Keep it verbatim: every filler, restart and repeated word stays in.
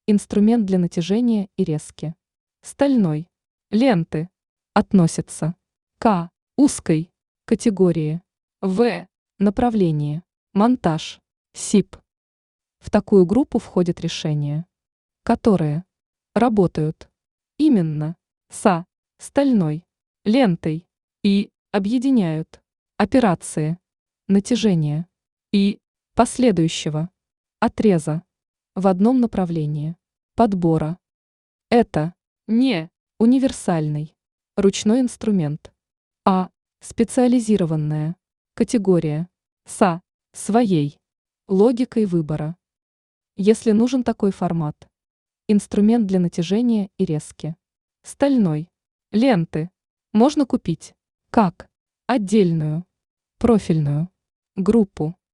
Инструмент для натяжения и резки. Стальной. Ленты. Относится к узкой категории. В. Направление. Монтаж. СИП. В такую группу входят решения, которые работают именно со стальной лентой и объединяют операции натяжения и последующего отреза в одном направлении подбора. Это не универсальный ручной инструмент, а специализированная категория со своей логикой выбора. Если нужен такой формат, инструмент для натяжения и резки стальной ленты можно купить как отдельную профильную группу